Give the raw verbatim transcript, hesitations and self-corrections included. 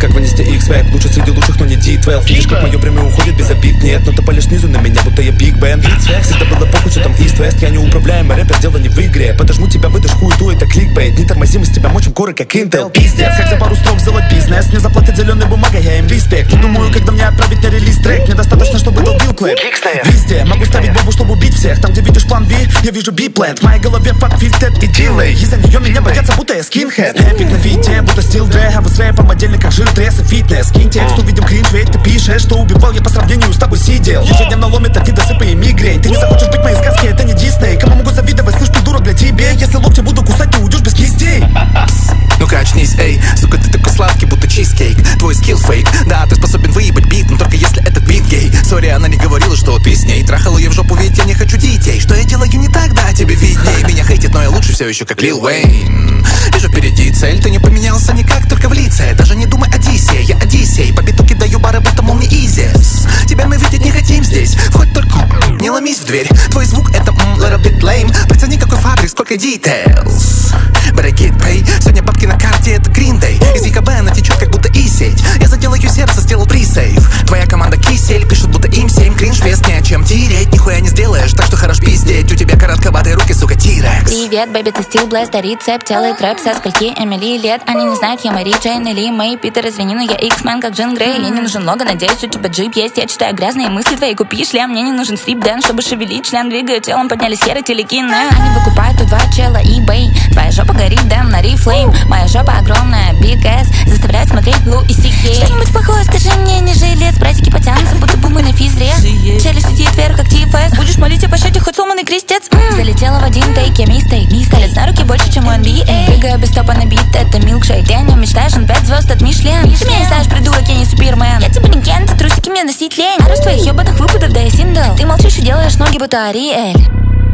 как вынести X-Web. Лучше среди лучших, но не ди двенадцать. Видишь, как мое время уходит без обид. Нет, но ты палишь снизу на меня, будто я Big Ben. Всегда было похуй, что там East-West. Я не управляемый рэпер, дело не в игре. Подожму тебя, выдашь хуету, это кликбейт. Не тормозим, из тебя мочим горы, как Intel. Пиздец, как за пару строк сделать бизнес. Мне заплатят зеленой бумагой, я им респект. Не думаю, когда мне отправить на релиз трек. Мне достаточно, чтобы долбил клэп. Везде могу ставить бомбу, чтобы убить всех. Там, где видишь план B, я вижу B-плент. В моей голове фак, фильтр и дилей. Из-за нее меня боятся, будто я скинхед. Эпик на фите, будто стил дрэ. А вы с рэпом отдельно, как жир, тресс и фитнес. Скинь текст, увидим кринж, ведь ты пишешь, что убивал я по сравнению с тобой сидел. Ежедневно ломит от недосыпа и мигрень. Ты не захочешь быть моей сказки, это не Дисней. Кому могу завидовать, слышь, придурок, для тебе. Если локти буду кусать, ты уйдешь без кистей. Ну-ка очнись, эй, сука, ты такой сладкий, будто чизкейк. Твой скилл фейк, да, ты способен выебать бит, но только если этот бит гей. Сори, она не говорила, что ты с ней. Трахала ее в жопу, ведь я не хочу детей. Что я делаю не так, да, тебе видней. Меня хейтит, но я лучше все еще, как Лил Уэйн. Вижу впереди цель, ты не поменялся никак, только в лице. Даже не думай Одиссей, я Одиссей. По биту кидаю бары, будто мол не изис. Тебя мы видеть не хотим здесь. Входь только, не ломись в дверь. Твой звук это mm, little bit lame. Прицени какой фабрик, сколько details. But I get paid. Сегодня бабки на карте, это Green Day. Из ЕКБ она течет, как будто и-сеть. Я заделаю сердце, сделал пресейв. Твоя команда кисель, пишут, будто им семь. Кринж вес не о чем тереть, нихуя не сделаешь. Так что хорош пиздеть, у тебя коротковатые руки, сука, тирекс. Привет, бэби, ты стил блэст, а рецепт делает рэп со скольки Эмили лет. Они не знают, я Мэри Джейн или Мэй Питер, извини, но я X-мен, как Джин Грей. Мне не нужен лого, надеюсь, у тебя джип есть. Я читаю грязные мысли твои, купи шлем. Мне не нужен стрип-дэн, чтобы шевелить член. Двигаю телом, поднялись херы, телекины. Они выкупают у два чела eBay. Твоя жопа горит, дэм, на рифлейм. Моя жопа огромная, big ass, заставляет смотреть Лу и Си Кей. Что-нибудь плохое скажи мне, не жилец. Братики потянутся, будто бы мы на физре. Челюсть летит вверх, как ти эф эс. Будешь молить о пощаде, хоть сломанный крестец. mm. Залетела в один тейк, я мистейк. Палец на руки больше, чем у эн би эй. Прыгаю без стопа на бит, это милкшейк. Ты о нем мечтаешь, он пять звезд от Мишлен. Ты меня не знаешь, придурок, я не супермен. Я типа не Кен, ты трусики мне носить лень. А раз твоих ебаных выпадов, да я синдл. Ты молчишь и делаешь ноги, будто Ариэль.